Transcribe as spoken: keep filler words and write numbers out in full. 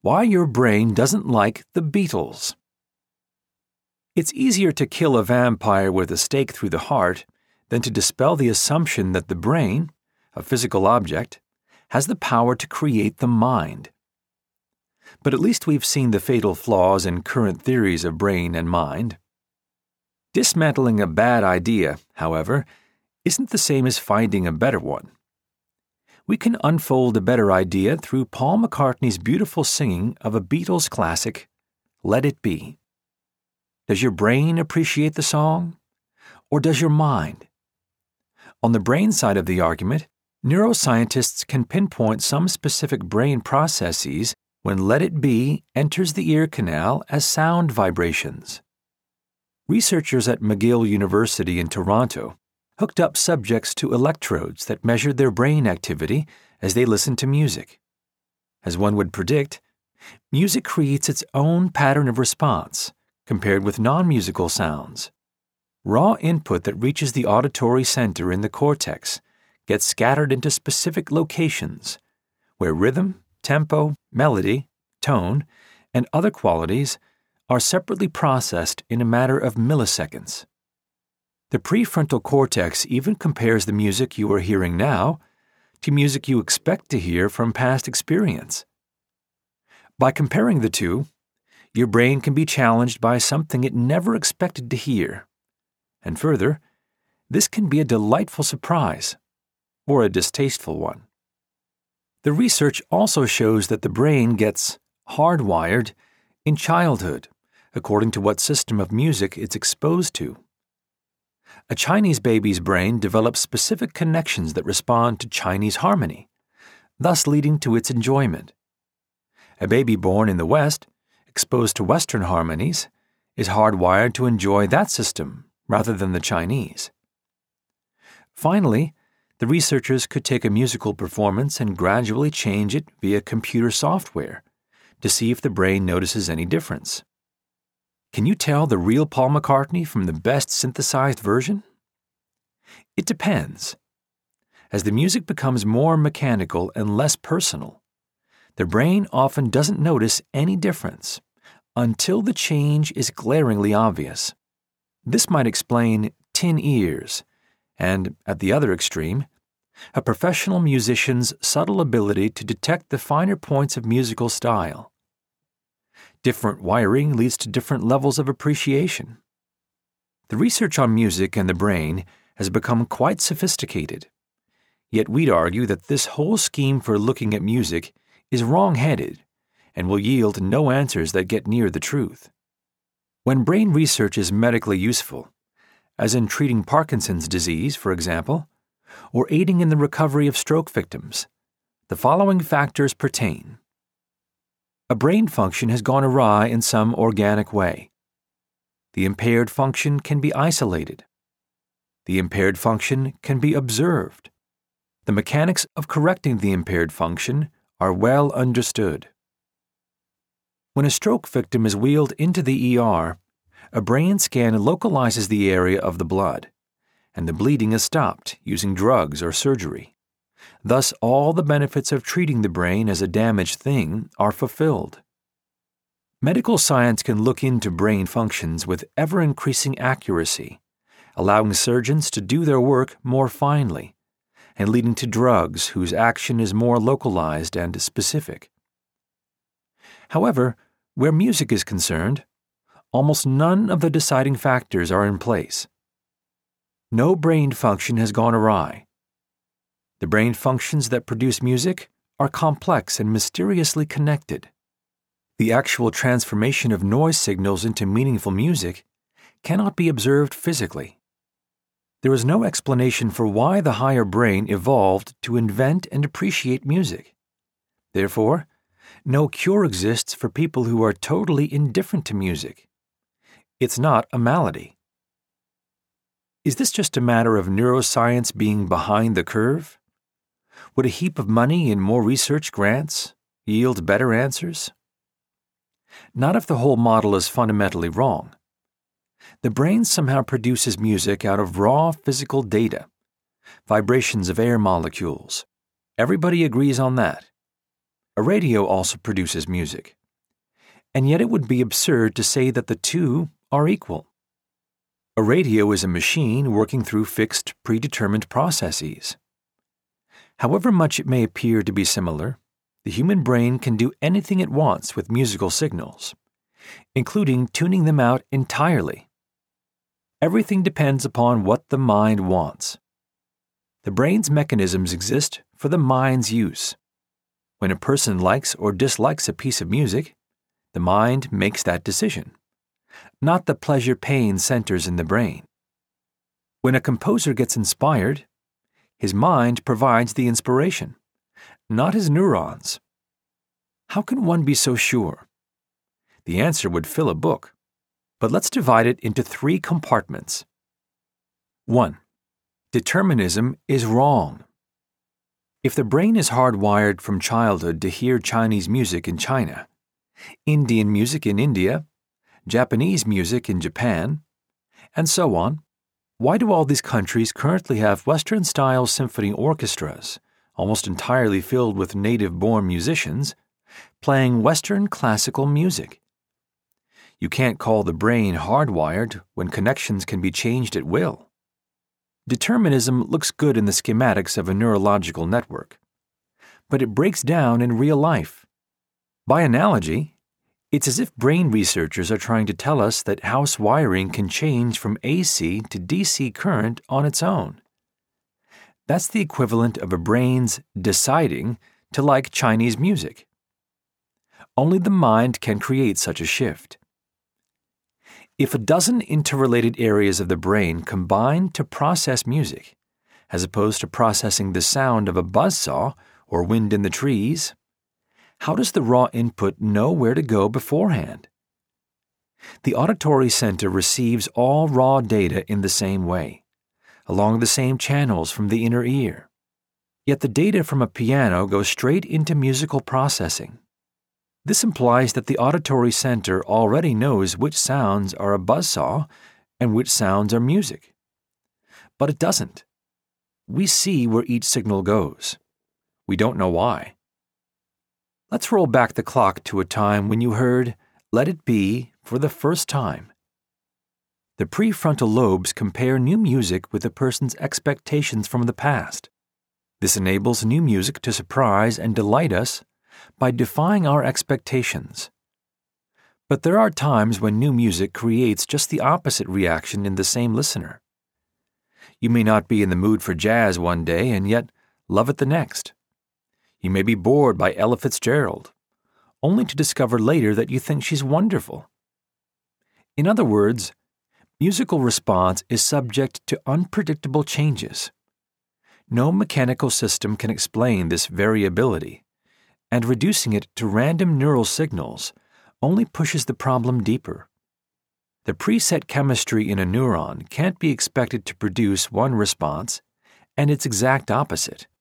Why your brain doesn't like the Beatles. It's easier to kill a vampire with a stake through the heart than to dispel the assumption that the brain, a physical object, has the power to create the mind. But at least we've seen the fatal flaws in current theories of brain and mind. Dismantling a bad idea, however, isn't the same as finding a better one. We can unfold a better idea through Paul McCartney's beautiful singing of a Beatles classic, Let It Be. Does your brain appreciate the song? Or does your mind? On the brain side of the argument, neuroscientists can pinpoint some specific brain processes when Let It Be enters the ear canal as sound vibrations. Researchers at McGill University in Toronto hooked up subjects to electrodes that measured their brain activity as they listened to music. As one would predict, music creates its own pattern of response compared with non-musical sounds. Raw input that reaches the auditory center in the cortex gets scattered into specific locations where rhythm, tempo, melody, tone, and other qualities are separately processed in a matter of milliseconds. The prefrontal cortex even compares the music you are hearing now to music you expect to hear from past experience. By comparing the two, your brain can be challenged by something it never expected to hear. And further, this can be a delightful surprise, or a distasteful one. The research also shows that the brain gets hardwired in childhood, according to what system of music it's exposed to. A Chinese baby's brain develops specific connections that respond to Chinese harmony, thus leading to its enjoyment. A baby born in the West, exposed to Western harmonies, is hardwired to enjoy that system rather than the Chinese. Finally, the researchers could take a musical performance and gradually change it via computer software to see if the brain notices any difference. Can you tell the real Paul McCartney from the best synthesized version? It depends. As the music becomes more mechanical and less personal, the brain often doesn't notice any difference until the change is glaringly obvious. This might explain tin ears and, at the other extreme, a professional musician's subtle ability to detect the finer points of musical style. Different wiring leads to different levels of appreciation. The research on music and the brain has become quite sophisticated, yet we'd argue that this whole scheme for looking at music is wrong-headed and will yield no answers that get near the truth. When brain research is medically useful, as in treating Parkinson's disease, for example, or aiding in the recovery of stroke victims, the following factors pertain. A brain function has gone awry in some organic way. The impaired function can be isolated. The impaired function can be observed. The mechanics of correcting the impaired function are well understood. When a stroke victim is wheeled into the E R, a brain scan localizes the area of the blood, and the bleeding is stopped using drugs or surgery. Thus, all the benefits of treating the brain as a damaged thing are fulfilled. Medical science can look into brain functions with ever-increasing accuracy, allowing surgeons to do their work more finely, and leading to drugs whose action is more localized and specific. However, where music is concerned, almost none of the deciding factors are in place. No brain function has gone awry. The brain functions that produce music are complex and mysteriously connected. The actual transformation of noise signals into meaningful music cannot be observed physically. There is no explanation for why the higher brain evolved to invent and appreciate music. Therefore, no cure exists for people who are totally indifferent to music. It's not a malady. Is this just a matter of neuroscience being behind the curve? Would a heap of money and more research grants yield better answers? Not if the whole model is fundamentally wrong. The brain somehow produces music out of raw physical data, vibrations of air molecules. Everybody agrees on that. A radio also produces music. And yet it would be absurd to say that the two are equal. A radio is a machine working through fixed, predetermined processes. However much it may appear to be similar, the human brain can do anything it wants with musical signals, including tuning them out entirely. Everything depends upon what the mind wants. The brain's mechanisms exist for the mind's use. When a person likes or dislikes a piece of music, the mind makes that decision, not the pleasure-pain centers in the brain. When a composer gets inspired, his mind provides the inspiration, not his neurons. How can one be so sure? The answer would fill a book, but let's divide it into three compartments. one. Determinism is wrong. If the brain is hardwired from childhood to hear Chinese music in China, Indian music in India, Japanese music in Japan, and so on, why do all these countries currently have Western-style symphony orchestras, almost entirely filled with native-born musicians, playing Western classical music? You can't call the brain hardwired when connections can be changed at will. Determinism looks good in the schematics of a neurological network, but it breaks down in real life. By analogy, it's as if brain researchers are trying to tell us that house wiring can change from A C to D C current on its own. That's the equivalent of a brain's deciding to like Chinese music. Only the mind can create such a shift. If a dozen interrelated areas of the brain combine to process music, as opposed to processing the sound of a buzzsaw or wind in the trees, how does the raw input know where to go beforehand? The auditory center receives all raw data in the same way, along the same channels from the inner ear. Yet the data from a piano goes straight into musical processing. This implies that the auditory center already knows which sounds are a buzzsaw and which sounds are music. But it doesn't. We see where each signal goes. We don't know why. Let's roll back the clock to a time when you heard "Let It Be" for the first time. The prefrontal lobes compare new music with a person's expectations from the past. This enables new music to surprise and delight us by defying our expectations. But there are times when new music creates just the opposite reaction in the same listener. You may not be in the mood for jazz one day and yet love it the next. You may be bored by Ella Fitzgerald, only to discover later that you think she's wonderful. In other words, musical response is subject to unpredictable changes. No mechanical system can explain this variability, and reducing it to random neural signals only pushes the problem deeper. The preset chemistry in a neuron can't be expected to produce one response and its exact opposite.